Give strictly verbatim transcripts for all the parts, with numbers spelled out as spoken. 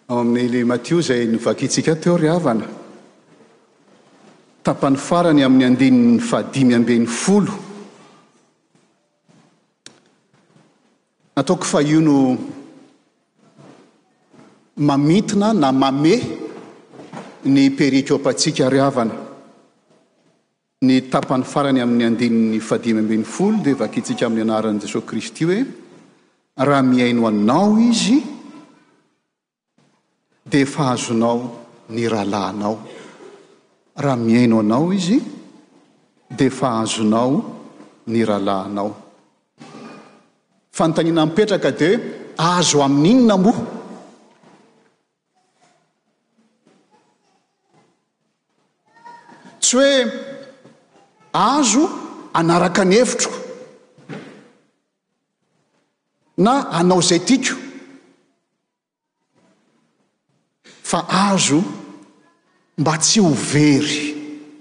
ao amin'n'ile Matio izay novakitsika teo ry havana, tapany farany amin'ny andininy fahadimy ambin'ny folo. Ataoko fa io no mamitona na mame ny perikiopatsika ry havana. Ny tapany farany amin'ny andininy fahadimy ambin'ny folo dia vakitsika amin'ny anaran'i Jesosy Kristy hoe raha miaino anao izy dia efa azonao ny rahalahinao. Raha miaino anao izy dia efa azonao ny rahalahinao. Fanontaniana mipetraka dia azo amin'inona moa? Tsy hoe azo anaraka ny hevitro na anao izay tiako, fa azo mba tsy ho very.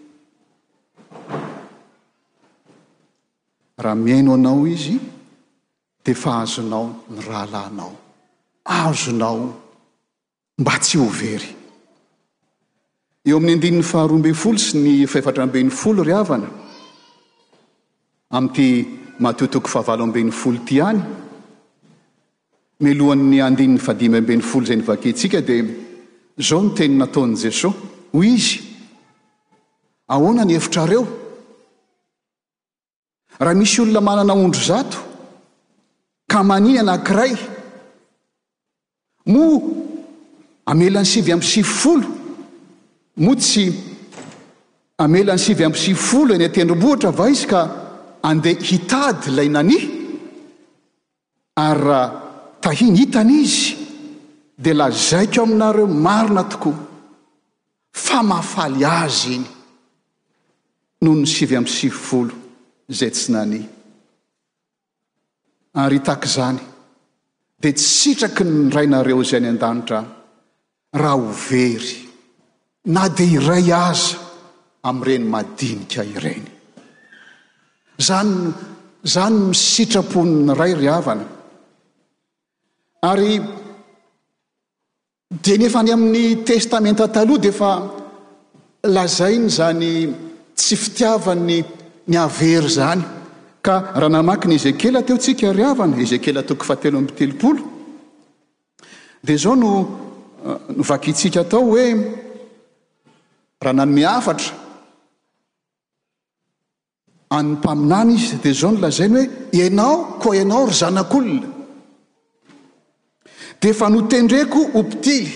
Raha miaino anao izy dia efa azonao ny rahalahinao, azonao mba tsy ho very. Eo amin'ny andininy faharoa ambin'ny folo sy ny faefatra ambin'ny folo ry havana, amin'ity Mateo toko fahavalo ambin'ny folo ty ihany, mialohan'ny andininy fahadimy ambin'ny folo izay novakitsika dia izao ny teny nataon'i Jesosy hoy izy: ahoana ny hevitrareo? Raha misy olona manana ondro zato ka mania anankiray, moa amela ny sivy amby sivy folo, moa tsy amela ny sivy amby sivy folo eny an-tendrombohitra va izy ka andeha hitady ilay nani? Ary raha tahiny hitany izy dia lazaiko aminareo marina tokoa fa mahafaly azy iny noho ny sivy amby sivy folo izay tsy nani. Ary tahaka izany dia tsy sitraky ny rainareo izay any an-danitra raha ho very na dia iray aza amin'ireny madinika ireny. Zany zany misitrapon'ny ray ry havana. Ary dia nefa any amin'ny testamenta taloha dia efa lazainy zany tsy fitiavany ny avery zany. Ka raha namaky ny Ezekela teo tsika ry havana, Ezekela toko fahatelo amby telopolo, dia izao no novakitsika tao hoe raha nanome hafatra any mpaminany izy dia izao no lazainy hoe ianao koa ianao ry zanak'olona dia efa notendreko ho mpitily.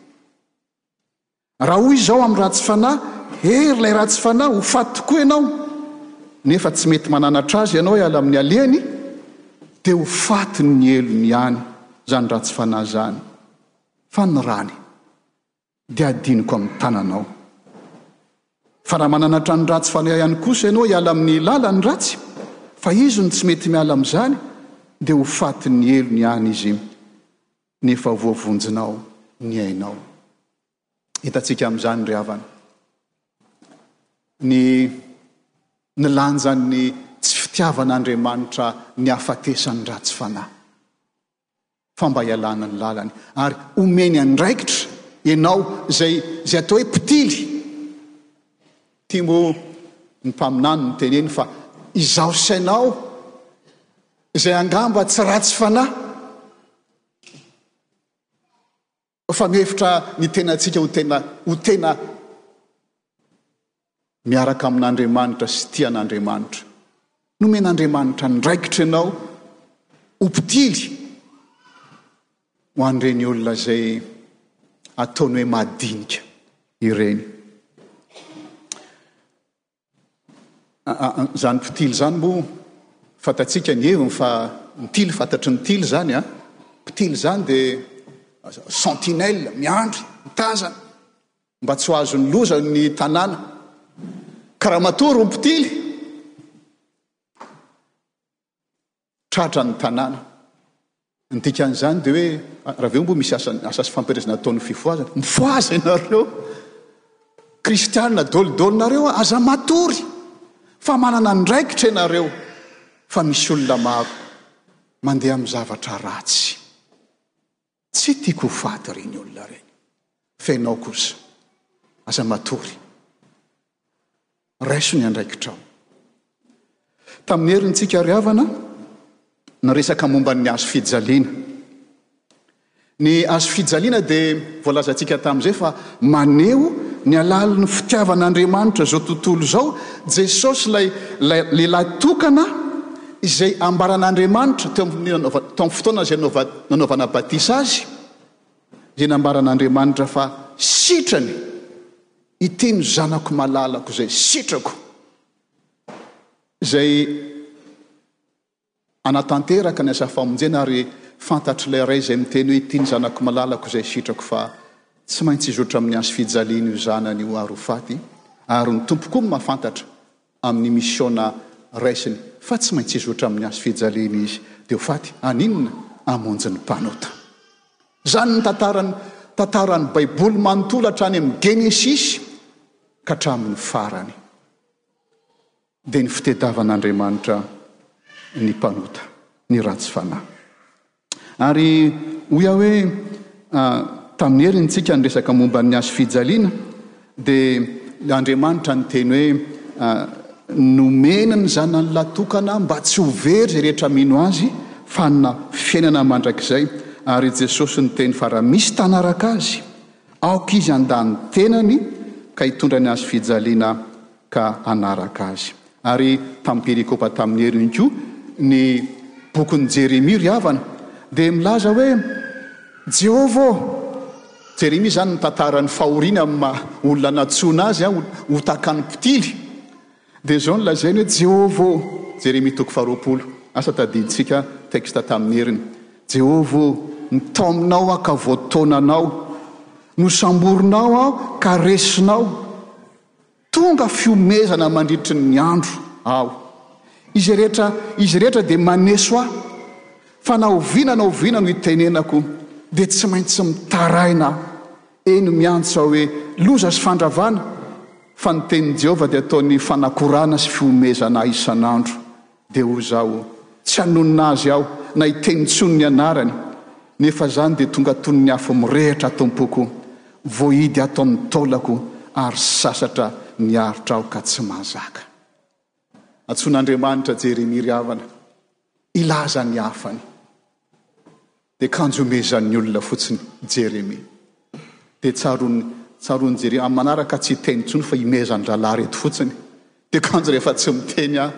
Raha hoy izao amin'ny ratsy fanahy, hery ilay ratsy fanahy ho faty tokoa ianao, nefa tsy mety mananatra azy ianao hiala amin'ny alehany, dia ho faty ny elony ihany zany ratsy fanahy zany. Fa ny rany dia adiniko amin'ny tananao. Fa raha mananatra ny ratsy fanahy ihany kosa ianao hiala amin'ny lalany ratsy, fa izy no tsy mety miala amin'izany, dia ho faty ny elony ihany izy, nefa voavonjinao ny ainao. Hitantsika amin'izany ry havana ny ny lanjan'ny tsy fitiavan'Andriamanitra ny hafatesany ratsy fanahy, fa mba hialana ny lalany ary omeny andraikitra ianao zay zay atao hoe mpitily. Ty moa ny mpaminany ny teneny fa izaho sainao izay angamba tsy ratsy fanahy, fa mihevitra ny tenantsika ho tena ho tena miaraka amin'Andriamanitra sy tian'Andriamanitra. Nomen'Andriamanitra ndraikitra ianao ho mpitily ho an'ireny olona izay ataony hoe madinika ireny. Zany mpitily zany moa fantatsika ny heviny fa mpitily fantatry ny mpitily zany a. Mpitily zany dia sentinelle, miandry, mitazana mba tsy ho azon'ny loza ny tanàna. Karaha matory ho mpitily tratra ny tanàna. Ny dikan'izany dia hoe raha veo mbo misy asa asa sy fampielezana ataon'ny fifoazana, mifoaza ianareo kristianina dolidolinareo, aza matory fa manana ndraikitra ianareo, fa misy olona maro mandeha amin'ny zavatra ratsy. tsy tiako ho faty reny olona reny fa ianao kosa aza matory raiso ny andraikitrao. Tamin'ny herintsika riavana na resaka momba ny azo fijaliana. Ny azo fijaliana dia voalazantsika tamin'izay fa maneho ny alalin'ny fitiavan'Andriamanitra zao tontolo zao. Jesosy lay lehilahy tokana izay ambaran'Andriamanitra teo amin'ny fotoana izay nanaovana batisa azy, izay nambaran'Andriamanitra fa sitrany iteny zanako malalako izay sitrako, izay anatanteraka ny asa famonjena ary fantatry ilay ray izay miteny hoe iteny zanako malalako izay sitrako fa tsy maintsy izotra amin'ny azo fijaliana io zanany io ary ho faty, ary ny tompo koa mahafantatra amin'ny misiona raisiny fa tsy maintsy izotra amin'ny azo fijaliana izy dia ho faty. Aninona? Amonjy ny mpanota. Zany ny tantarany tantaran'ny Baiboly manontolo hatrany amin'ny Genesisy ka hatramin'ny farany dia ny fitediavan'Andriamanitra ny mpanota, ny ratsy fanahy. Ary hoy aho hoe tamin'ny herintsika ny resaka momba ny azo fijaliana dia Andriamanitra ny teny hoe nomena ny zanany latokana mba tsy ho very zay rehetra mino azy fa na fiainana mandrakizay. Ary Jesosy ny teny fa raha misy tanaraka azy aoka izy andany tenany ka hitondra ny azo fijaliana ka anaraka azy. Ary tamin'ny perikopa tamin'ny heriny koa ny bokin'ny Jeremia riavana dia milaza hoe Jehovah, Jeremia zany ny tantarany fahoriana amin'ny olona natsona azy ho takany mpitily, dia zao ny lazainy hoe Jehovah, Jeremia toko faharoapolo, asa tadiditsika teksta tamin'ny heriny. Jehovah, nitao aminao aho ka voataonanao, nosamborinao aho ka resinao, tonga fiomezana mandritry ny andro aho. Izy rehetra izy rehetra dia maneso aho, fa na oviana na oviana no itenenako dia tsy maintsy mitaraina eny miantso aho hoe loza sy fandravana, fa ny tenin'i Jehovah dia ataony fanakorana sy fiomezana isan'andro. Dia ho zaho tsy hanonona azy aho na itenitsony ny anarany, nefa zany dia tonga tony ny afo mirehitra tompoko, voahidy ataon'ny taolako ary sasatra ny aritra aho ka tsy mahazaka. Antson'Andriamanitra Jeremia riavana ilaza ny afany dia kanjomezan'ny olona fotsiny Jeremia. Dia tsaroany tsaroany Jeremia amin'ny manaraka tsy hiteny intsony fa himezany ralahy reto fotsiny. Dia kanjo rehefa tsy miteny aho,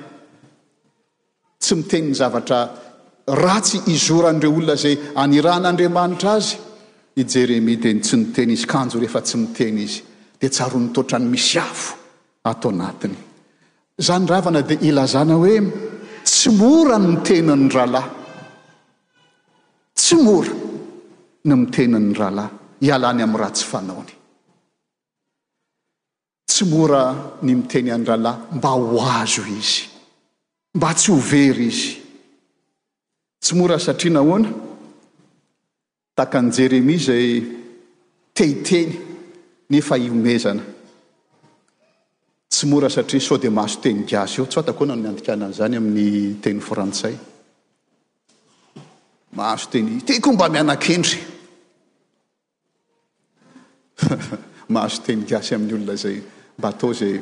tsy miteny ny zavatra ratsy izoran'ireo olona zay aniran'Andriamanitra azy, i Jeremia dia tsy niteny izy. Kanjo rehefa tsy miteny izy dia tsaroany totra ny misy afo ato anatiny. Zany ravana dia ilazana hoe tsy mora ny mitenan'ny ralahy, tsy mora ny mitenan'ny ralahy hialany amin'ny ratsy fanaony, tsy mora ny miteny an'ny ralahy mba ho azo izy, mba tsy ho very izy. Tsy mora satria nahoana? Takan'i Jeremia izay tehiteny nefa hiomezana. Tsy mora satria sao dia mahazo teny gasy eo, tsy fantako na ny andikana an'izany amin'ny teny frantsay. Mahazo teny teko mba mianan-kendry mahazo teny gasy amin'ny olona zay mba atao zay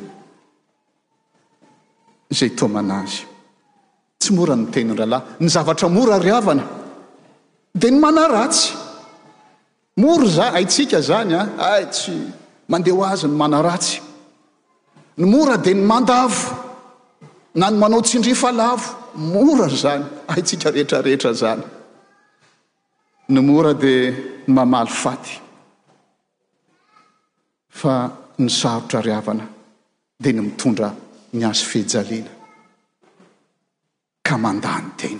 zay tomana azy. Tsy mora ny teny ralahy. Ny zavatra mora riavana dia ny manaratsy. Mora za haitsika zany a ay tsy mandeha ho azy ny manaratsy. Ny mora dia ny mandavo na ny manao tsindrifa lavo, mora zany haitsika rehetra rehetra zany. Ny mora dia ny mamaly faty, fa ny sarotra riavana dia ny mitondra ny azo fijaliana ka mandany tena.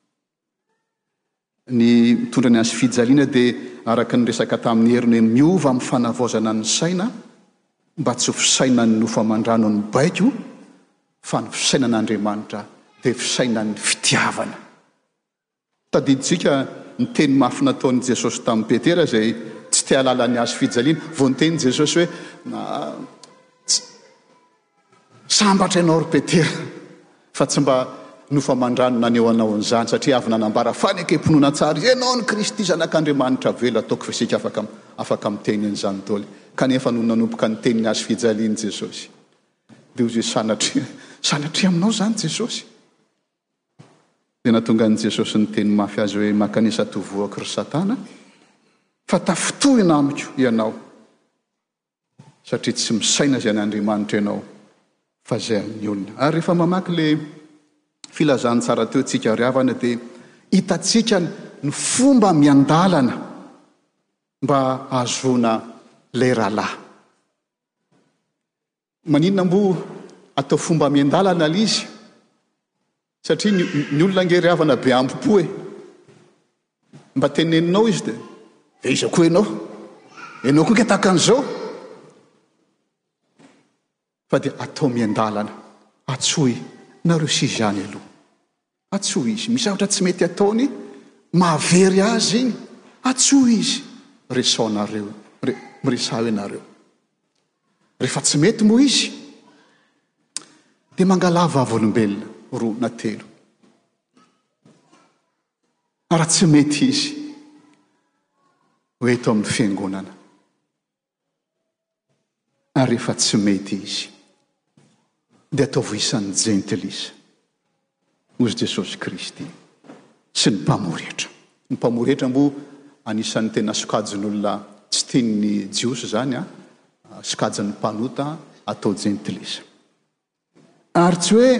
Ny mitondra ny azo fijaliana dia araka ny resaka tamin'ny heriny hoe miova amin'ny fanavaozana ny saina mba tsy ho fisainany nofo aman-drano ny baiko, fa ny fisainan'Andriamanitra dia fisainan'ny fitiavana. Tadiditsika ny teny mafy nataon'i Jesosy tamin'ny Petera izay tsy tia halala ny azo fijaliana. Vao niteny Jesosy hoe sambatra ianao ry Petera, fa tsy mba nofa mandranona ny eo anao an'izany satria avy nanambara fanekemponoana tsara ianao ny kristy zanak'andriamanitra velo ataoko fa isika afaka afaka miteny an'izany toly kanefa no nanomboka ny teniny azy fijaliany Jesosy dia ozy hoe sanatria sanatria aminao zany Jesosy dia natonga ny Jesosy ny teny mafy azy hoe makanisa tovoako ry Satana fa tafitohina amiko ianao satria tsy misaina zay an'Andriamanitra ianao fa zay amin'ny olona. Ary rehefa mamaky le filazany tsara teo tsika ry havana dia hitatsika ny fomba miandalana mba ahazoana le rahalahy. Maninona mbo atao fomba miandalana lizy satria ny olona ngery havana be ambopo e mba teneninao izy dia ve iza koa ianao ianao koa nketaka an'izao fa dia atao miandalana atsoy nareo sizany aloha atsoy izy misy zavatra tsy mety ataony mahavery azy iny atsoy izy resaonareo miresao ianareo rehefa tsy mety moa izy dia mangalava vavolombelona roa na telo raha tsy mety izy hoe eto amin'ny fiangonana ary rehefa tsy mety izy dia ataovy isan'ny jentilisa ozy Jesosy Kristy sy ny mpamoretra. Ny mpamoretra mbo anisan'ny tena sokajin'olona tsy tiany jiosy zany a sokajin'ny mpanota atao jentilisa ary tsy hoe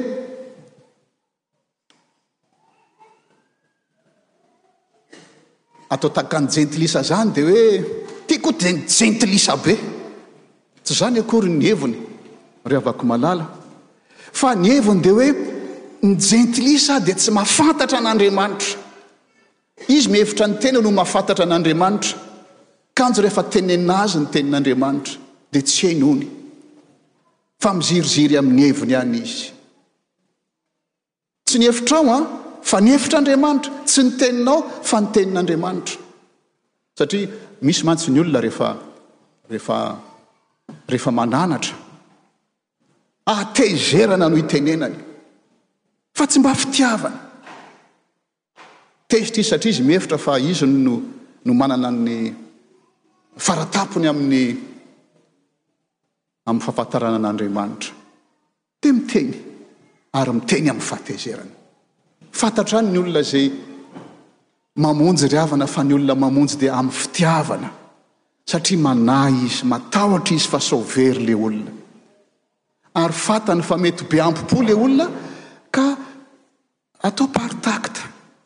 atao takany jentilisa zany dia hoe tiako jentilisa be tsy zany akory ny heviny ry avako malala fa ny heviny dia hoe ny jentilisa dia tsy mahafantatra an'Andriamanitra izy mihevitra ny tena no mahafantatra an'Andriamanitra kanjo rehefa tenenina azy ny tenin'Andriamanitra dia tsy hainony fa miziriziry amin'ny heviny ihany izy tsy ny hevitrao a fa ny hevitr'Andriamanitra tsy ny teninao fa ny tenin'Andriamanitra satria misy mantsy ny olona rehefa rehefa rehefa mananatra ahatezerana no itenenany fa tsy mba fitiavana tezitra izy satria izy mihevitra fa izy no no manana ny faratapony amin'ny amin'ny fahafantarana an'Andriamanitra dia miteny ary miteny amin'ny fahatezerana. Fantatra ny olona zay mamonjy ry havana fa ny olona mamonjy dia amin'ny fitiavana satria manahy izy matahotra izy fa sauvery le olona ary fantany fa mety be ampopo le olona ka atao partakta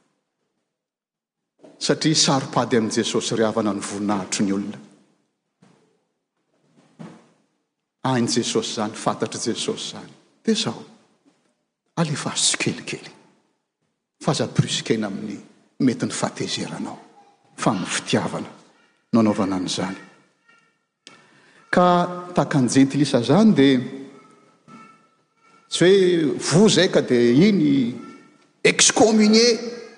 satria saropady amin'i Jesosy ry havana ny voninahitry ny olona. Hainy Jesosy zany fantatry Jesosy zany dia zao alefa azo tsikelikely faza-brisikena amin'ny mety ny fahatezeranao fa amin'ny fitiavana no anaovana an'izany ka takany jentilisa zany dia tsy hoe vo zay ka dia iny excommunié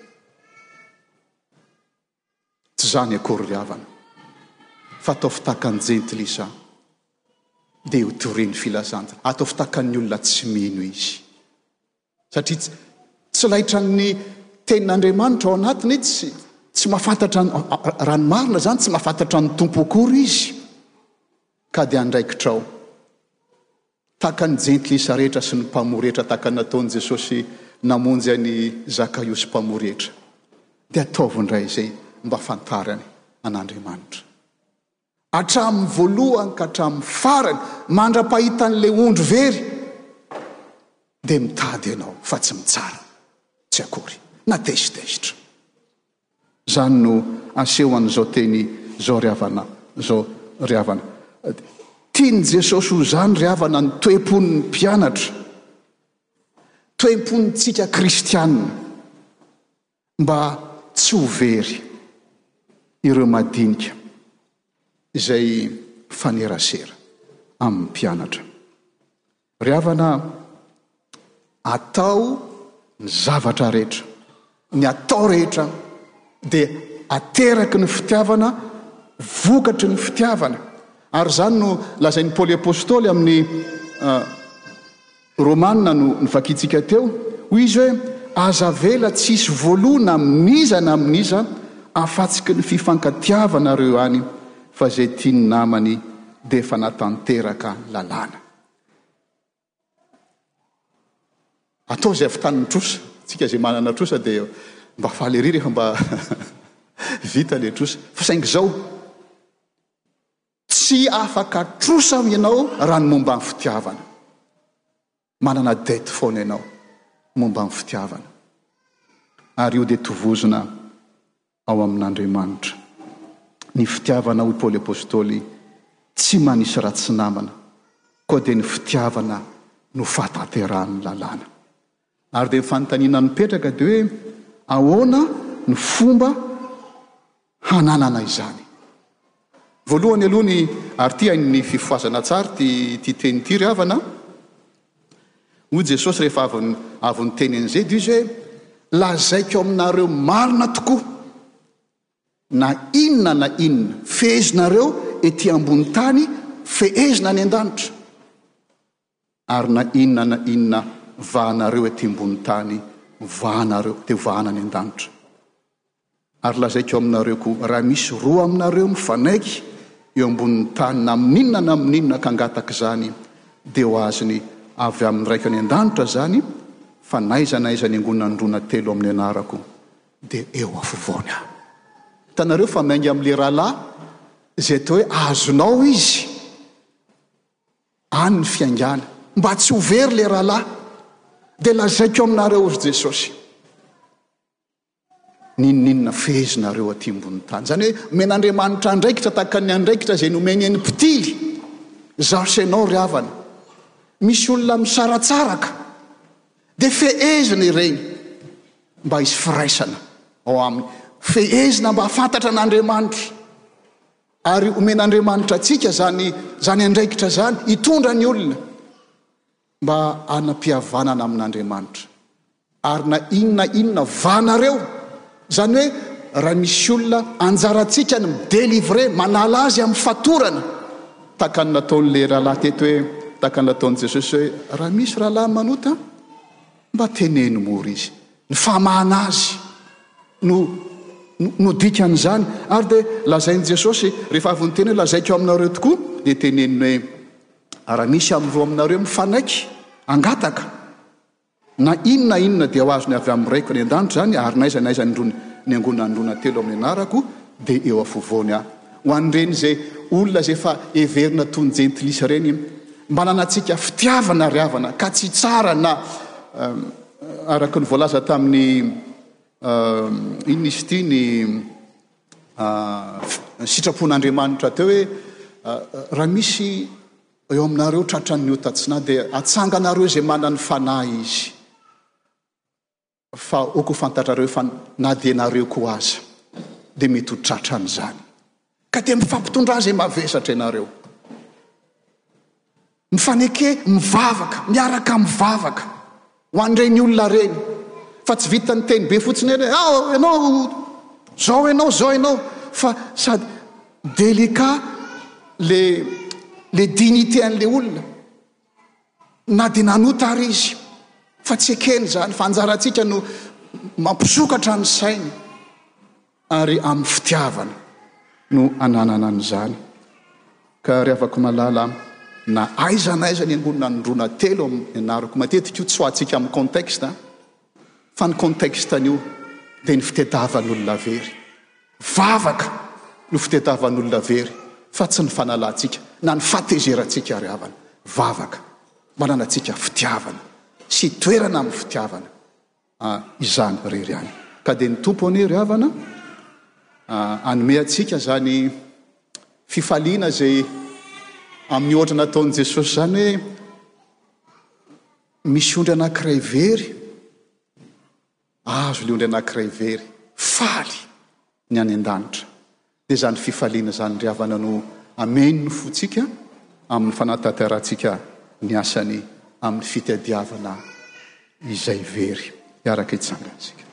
tsy zany akory ry havana fa atao fitakany jentilisa dia ho toreny filazanta atao fitakan'ny olona tsy mino izy satria tsy laitra ny tenin'Andriamanitra ao anatiny tsy tsy mahafantatra ranomarina zany tsy mahafantatra ny tompo akory izy ka dia andraikitrao takany jentilisa rehetra sy ny mpamoretra takany nataon'i Jesosy namonjy any Zakaiosy mpamoretra dia ataovy indray zay mba fantarany an'Andriamanitra hatramin'ny voalohany ka hatramin'ny farany mandra-pahitan'le ondro very dia mitady ianao fa tsy mitsara tsy akory na tezitezitra zany no aseho an'izao teny zao ry havana zao ry havana tiany Jesosy ho zany ry havana ny toe-pon'ny mpianatra toe-ponitsika kristianina mba tsy ho very ireo madinika izay fanerasera amin'ny mpianatra. Ry havana atao ny zavatra rehetra ny atao rehetra dia ateraky ny fitiavana vokatry ny fitiavana ary zany no lazain'ny Paoly apôstôly amin'ny uh, Romanina no nivakitsika teo hoy izy hoe aza vela tsisy voalona aminiza na aminiza afatsiky ny fifankatiavanareo any fa zay tiany namany dia efa natanteraka lalàna. Atao zay avy taniny trosa, tsika zay manana trosa dia mba faly ery rehefa mba vita le trosa. Fa saingy zao tsy afaka trosa ianao raha ny momba ny fitiavana. Manana dety foana ianao momba ny fitiavana. Ary io dia tovozona ao amin'Andriamanitra. Ny fitiavana hoy Paoly apôstôly tsy manisy ratsy namana, koa dia ny fitiavana no fahatanterahany lalàna. Ary dia fanontaniana mipetraka dia hoe ahoana ny fomba hananana izany. Voalohany aloha ny ary ty ny fifoazana tsara ty ty teny ty ry havana. Hoy Jesosy rehefa avy avy ny teny an'izay dia izy hoe lazaiko aminareo marina tokoa na inona na inona fehezinareo ety ambony tany fehezina any an-danitra, ary na inona na inona vahanareo ety ambony tany vahanareo dia vahana any an-danitra. Ary lazaiko aminareo koa raha misy roa aminareo mifanaiky eo ambonin'ny tany na amin'inona na amin'inona ka angataka zany dia ho azony avy amin'ny raika any an-danitra zany, fa naiza naiza ny angonandrona telo amin'ny anarako dia eo afovoany aho. Hitanareo fa maingy amin'le rahalahy zay atao hoe azonao izy any ny fiangana mba tsy ho very le rahalahy, dia lazaiko aminareo ozy Jesosy ninninona fehezinareo aty ambony tany. Zany hoe men'Andriamanitra andraikitra tahaka ny andraikitra zay nomeny any mpitily. Zaho senao ry havana, misy olona misaratsaraka dia fehezina ireny mba hisy firaisana ao aminy, fehezina mba hafantatra an'Andriamanitra. Ary omen'Andriamanitra atsika zany zany andraikitra zany hitondra ny olona mba hanam-pihavanana amin'Andriamanitra. Ary na inona inona vanareo, zany hoe raha misy olona anjarantsika ny midelivre manala azy amin'ny fatorana, tahaka ny nataon'le rahalahy teto hoe tahaka ny nataon'i Jesosy hoe raha misy rahalahy manota mba teneno mora izy, ny famahana azy no no dikan'izany. Ary dia lazain'i Jesosy rehefa avy ny teny hoe lazaiko aminareo tokoa dia teneniny hoe raha misy amin'ireo aminareo mifanaiky angataka na inona inona dia ho azony avy amin'ny raiko ny an-danitra zany, ary naiza naiza ny angonandrona telo amin'ny anarako dia eo afovoany aho. Ho an'ireny zay olona zay efa heverina tony jentilisa ireny, manana antsika fitiavana ry havana ka tsy tsara na araka ny voalaza tamin'ny inona izy ity ny sitrapon'Andriamanitra teo hoe raha misy eo aminareo tratran'ny otatsina dia atsanganareo zay manany fanahy izy, fa oko fantatrareo fa na dia nareo koa aza dia mety ho tratran'izany, ka dia mifampitondra zay mavesatra ianareo, mifaneke mivavaka, miaraka mivavaka ho an'ireny olona reny. Fa tsy vita ny teny be fotsiny hoe ao ianao zao ianao zao ianao, fa sady delika le le dignité an'le olona na dia nanota ary izy, fa tsy ekeny zany, fa anjarantsika no mampisokatra ny sainy ary amin'ny fitiavana no ananana an'izany. Ka ry havako malala, na aiza naiza ny angonandrona telo amin'ny anarako, matetika io tsy ho antsika amin'ny contexte, fa ny contexte an'io dia ny fitadiavan'olona very. Vavaka no fitadiavan'olona very, fa tsy ny fanalantsika na ny fahatezeratsika ry havana. Vavaka manana antsika fitiavana sy toerana amin'ny fitiavana izany rery any. Ka dia ny tompony ry havana anome antsika zany fifaliana zay amin'ny ohatra nataon'i Jesosy zany hoe misy ondry anankiray very, azo le ondry anankiray very faly ny any an-danitra. Dia zany fifaliana zany ry havana no ameny no fotsika amin'ny fanatanterantsika ny asany amin'ny fitadiavana izay very. Iaraka itsanga antsika.